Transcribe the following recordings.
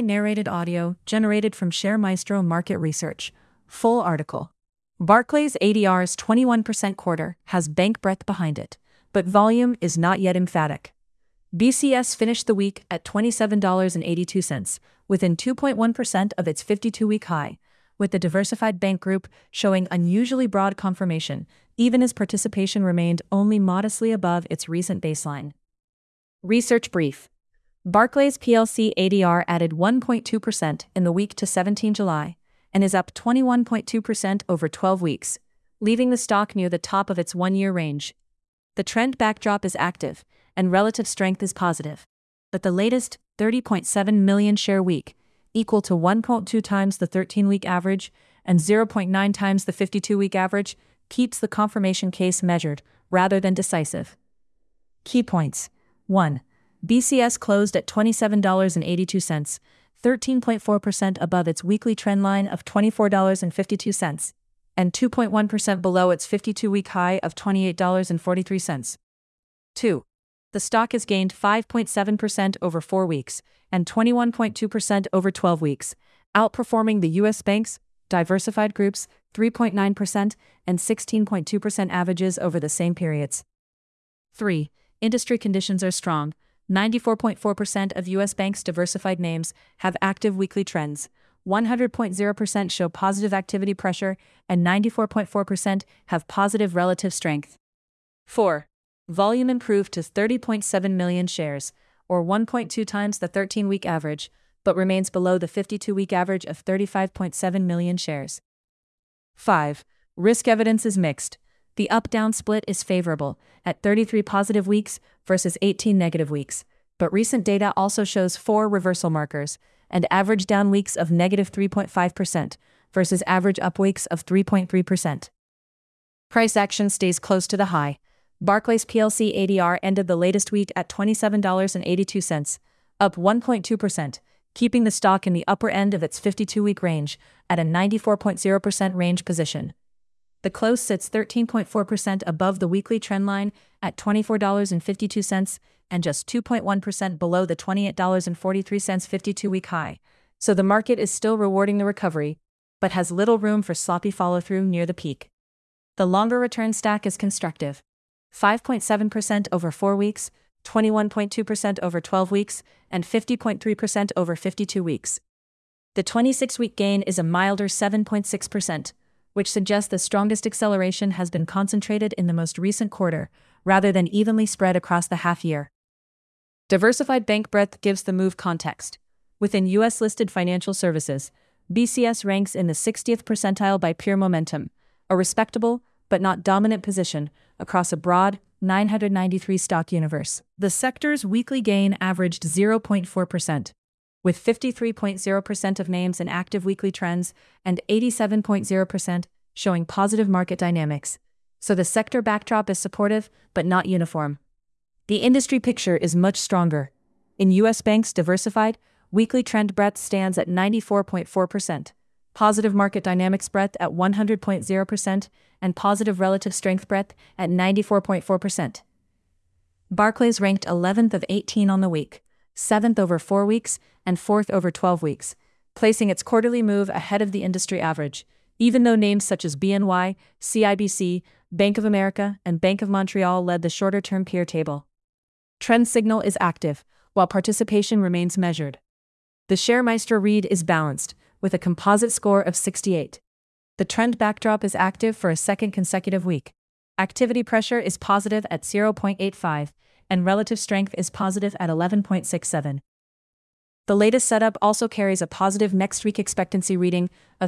AI-narrated audio generated from ShareMaestro Market Research. Full article. Barclays ADR's 21% quarter has bank breadth behind it, but volume is not yet emphatic. BCS finished the week at $27.82, within 2.1% of its 52-week high, with the diversified bank group showing unusually broad confirmation, even as participation remained only modestly above its recent baseline. Research brief. Barclays plc ADR added 1.2% in the week to 17 July, and is up 21.2% over 12 weeks, leaving the stock near the top of its one-year range. The trend backdrop is active, and relative strength is positive. But the latest 30.7 million share week, equal to 1.2 times the 13-week average and 0.9 times the 52-week average, keeps the confirmation case measured rather than decisive. Key points. 1. BCS closed at $27.82, 13.4% above its weekly trend line of $24.52, and 2.1% below its 52-week high of $28.43. 2. The stock has gained 5.7% over 4 weeks and 21.2% over 12 weeks, outperforming the U.S. banks, diversified groups, 3.9% and 16.2% averages over the same periods. 3. Industry conditions are strong. 94.4% of U.S. banks' diversified names have active weekly trends, 100.0% show positive activity pressure, and 94.4% have positive relative strength. 4. Volume improved to 30.7 million shares, or 1.2 times the 13-week average, but remains below the 52-week average of 35.7 million shares. 5. Risk evidence is mixed. The up-down split is favorable, at 33 positive weeks versus 18 negative weeks, but recent data also shows 4 reversal markers, and average down weeks of negative 3.5% versus average up weeks of 3.3%. Price action stays close to the high. Barclays plc ADR ended the latest week at $27.82, up 1.2%, keeping the stock in the upper end of its 52-week range at a 94.0% range position. The close sits 13.4% above the weekly trend line at $24.52 and just 2.1% below the $28.43 52-week high, so the market is still rewarding the recovery, but has little room for sloppy follow-through near the peak. The longer return stack is constructive. 5.7% over 4 weeks, 21.2% over 12 weeks, and 50.3% over 52 weeks. The 26-week gain is a milder 7.6%, which suggests the strongest acceleration has been concentrated in the most recent quarter, rather than evenly spread across the half-year. Diversified bank breadth gives the move context. Within U.S.-listed financial services, BCS ranks in the 60th percentile by peer momentum, a respectable, but not dominant position, across a broad, 993 stock universe. The sector's weekly gain averaged 0.4%. With 53.0% of names in active weekly trends and 87.0% showing positive market dynamics. So the sector backdrop is supportive, but not uniform. The industry picture is much stronger. In U.S. banks diversified, weekly trend breadth stands at 94.4%, positive market dynamics breadth at 100.0%, and positive relative strength breadth at 94.4%. Barclays ranked 11th of 18 on the week, 7th over 4 weeks, and 4th over 12 weeks, placing its quarterly move ahead of the industry average, even though names such as BNY, CIBC, Bank of America, and Bank of Montreal led the shorter-term peer table. Trend signal is active, while participation remains measured. The ShareMaestro read is balanced, with a composite score of 68. The trend backdrop is active for a second consecutive week. Activity pressure is positive at 0.85, and relative strength is positive at 11.67. The latest setup also carries a positive next week expectancy reading of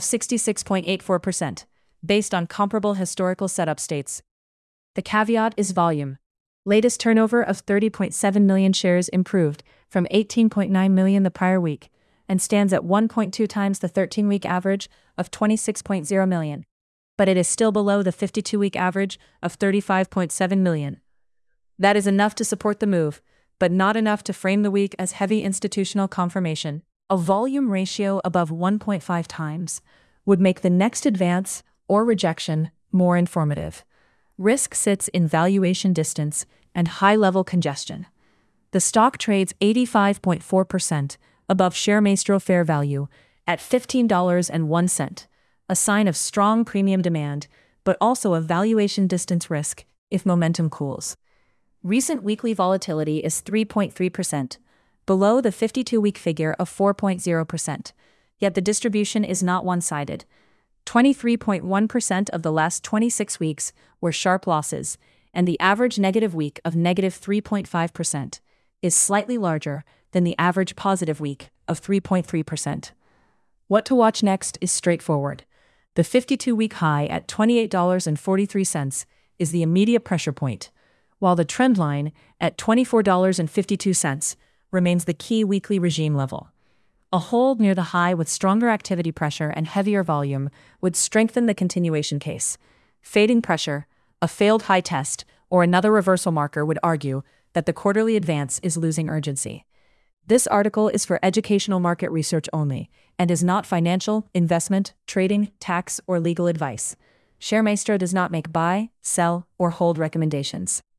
66.84%, based on comparable historical setup states. The caveat is volume. Latest turnover of 30.7 million shares improved from 18.9 million the prior week, and stands at 1.2 times the 13-week average of 26.0 million. But it is still below the 52-week average of 35.7 million. That is enough to support the move, but not enough to frame the week as heavy institutional confirmation. A volume ratio above 1.5 times would make the next advance or rejection more informative. Risk sits in valuation distance and high-level congestion. The stock trades 85.4% above ShareMaestro fair value at $15.01, a sign of strong premium demand, but also a valuation distance risk if momentum cools. Recent weekly volatility is 3.3%, below the 52-week figure of 4.0%, yet the distribution is not one-sided. 23.1% of the last 26 weeks were sharp losses, and the average negative week of negative 3.5% is slightly larger than the average positive week of 3.3%. What to watch next is straightforward. The 52-week high at $28.43 is the immediate pressure point, while the trend line at $24.52 remains the key weekly regime level. A hold near the high with stronger activity pressure and heavier volume would strengthen the continuation case. Fading pressure, a failed high test, or another reversal marker would argue that the quarterly advance is losing urgency. This article is for educational market research only and is not financial, investment, trading, tax, or legal advice. ShareMaestro does not make buy, sell, or hold recommendations.